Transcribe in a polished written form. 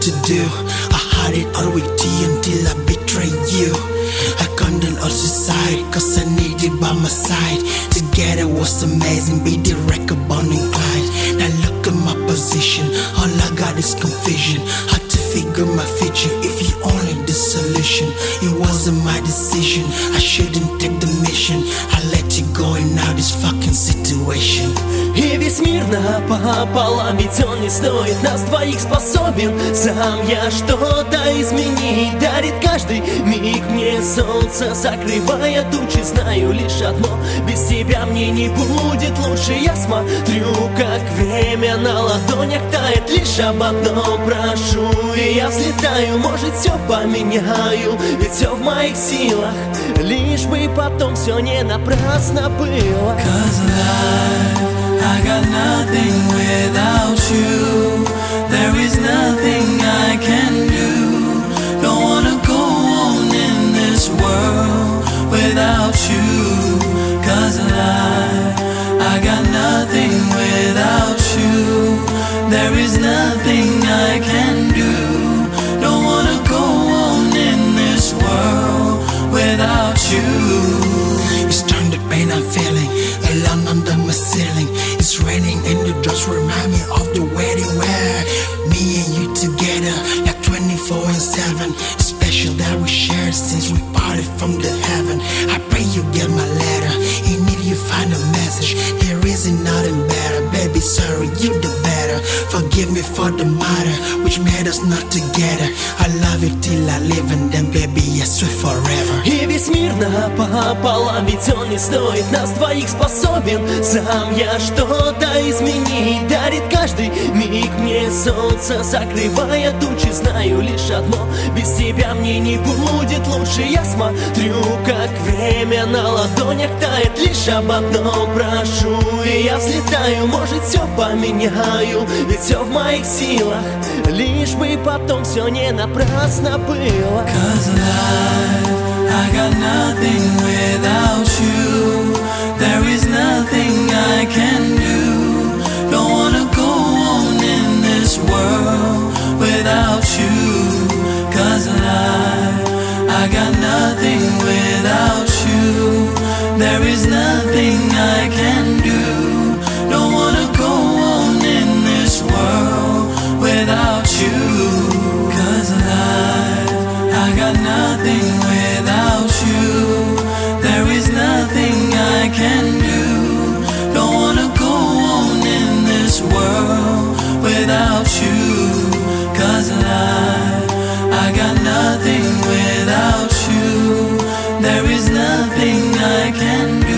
to do. I had it all with you until I betrayed you. I condemned all suicide cause I need you by my side. Together was amazing, be the record Bonnie and Clyde. Now look at my position, all I got is confusion. Had to figure my future if you only the solution. It wasn't my decision, I shouldn't take the mission. I let you go in now this fucking situation. И весь мир напополам, ведь он не стоит нас двоих способен. Сам я что-то изменить, дарит каждый миг мне солнце, закрывая тучи. Знаю лишь одно, без тебя мне не будет лучше. Я смотрю, как время на ладонях тает, лишь об одном прошу, и я взлетаю, может все поменяю, ведь все в моих силах, лишь бы потом все не напрасно было. I got nothing without you. There is nothing I can do. Don't wanna go on in this world without you. Cause I got nothing without you. There is nothing I can do. Don't wanna go on in this world without you. It's time the pain I'm feeling alone under my ceiling. It's raining and the drops remind me of the wedding where me and you together like 24/7. It's special that we shared since we parted from the heaven. I pray you get my letter, in it you find a message. There isn't nothing better, baby, sorry, you the better. Forgive me for the matter which made us not together. I love you till I live and then baby I swear forever. И весь мир напополам, ведь он не стоит нас двоих способен. Сам я что-то изменить, дарит каждый миг мне солнце, закрывая тучи. Знаю лишь одно, без тебя мне не будет лучше. Я смотрю, как время на ладонях тает, лишь об одном прошу, и я взлетаю, может все поменяю, ведь все в моих силах, лишь бы потом все не напрасно было. Cause I got nothing without you. There is nothing I can do. Don't wanna go on in this world without you. Cause I got nothing without you. There is nothing I can do. Don't wanna go on in this world without you. Cause I got nothing without you. There is nothing I can do. Don't wanna go on in this world without you. Cause I got nothing without you. There is nothing I can do.